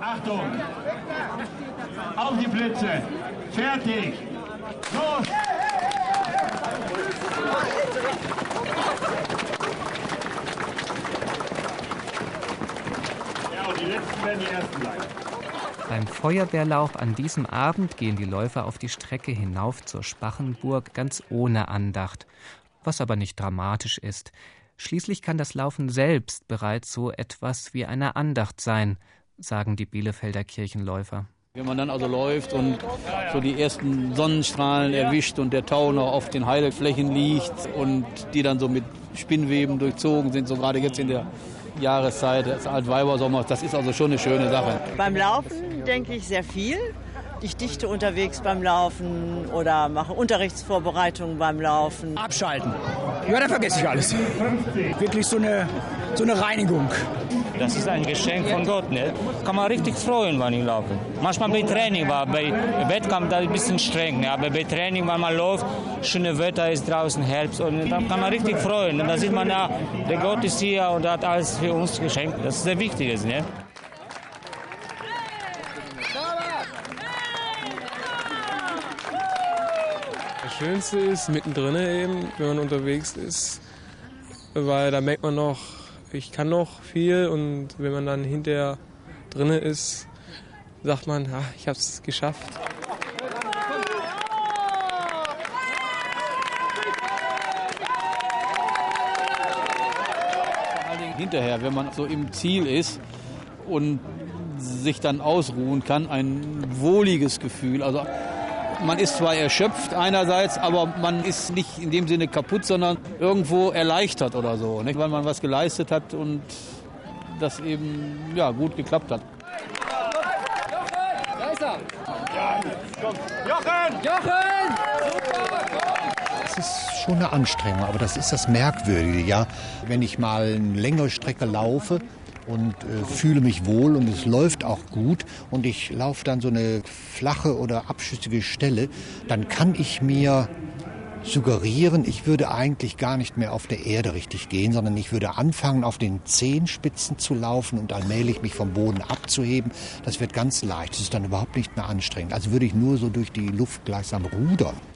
Achtung! Auf die Plätze! Fertig! Los! Ja, und die Letzten werden die Ersten sein. Beim Feuerwehrlauf an diesem Abend gehen die Läufer auf die Strecke hinauf zur Spachenburg ganz ohne Andacht, was aber nicht dramatisch ist. Schließlich kann das Laufen selbst bereits so etwas wie eine Andacht sein, sagen die Bielefelder Kirchenläufer. Wenn man dann also läuft und so die ersten Sonnenstrahlen erwischt und der Tau noch auf den Heideflächen liegt und die dann so mit Spinnweben durchzogen sind, so gerade jetzt in der Jahreszeit des Altweibersommers, das ist also schon eine schöne Sache. Beim Laufen denke ich sehr viel. Ich dichte unterwegs beim Laufen oder mache Unterrichtsvorbereitungen beim Laufen. Abschalten. Ja, da vergesse ich alles. Wirklich so eine Reinigung. Das ist ein Geschenk von Gott, ne? Kann man richtig freuen, wenn ich laufe. Manchmal bei Training war, bei Wettkampf da ein bisschen streng, ne? Aber bei Training, wenn man läuft, schönes Wetter ist draußen, Herbst, und dann kann man richtig freuen. Und da sieht man, ja, der Gott ist hier und hat alles für uns geschenkt. Das ist sehr wichtig, ne? Das Schönste ist mittendrin eben, wenn man unterwegs ist, weil da merkt man noch, ich kann noch viel, und wenn man dann hinterher drin ist, sagt man, ich habe es geschafft. Hinterher, wenn man so im Ziel ist und sich dann ausruhen kann, ein wohliges Gefühl. Also man ist zwar erschöpft einerseits, aber man ist nicht in dem Sinne kaputt, sondern irgendwo erleichtert oder so, nicht? Weil man was geleistet hat und das eben gut geklappt hat. Da ist er! Jochen! Jochen! Das ist schon eine Anstrengung, aber das ist das Merkwürdige, ja. Wenn ich mal eine längere Strecke laufe und fühle mich wohl und es läuft auch gut und ich laufe dann so eine flache oder abschüssige Stelle, dann kann ich mir suggerieren, ich würde eigentlich gar nicht mehr auf der Erde richtig gehen, sondern ich würde anfangen, auf den Zehenspitzen zu laufen und allmählich mich vom Boden abzuheben. Das wird ganz leicht, das ist dann überhaupt nicht mehr anstrengend. Also würde ich nur so durch die Luft gleichsam rudern.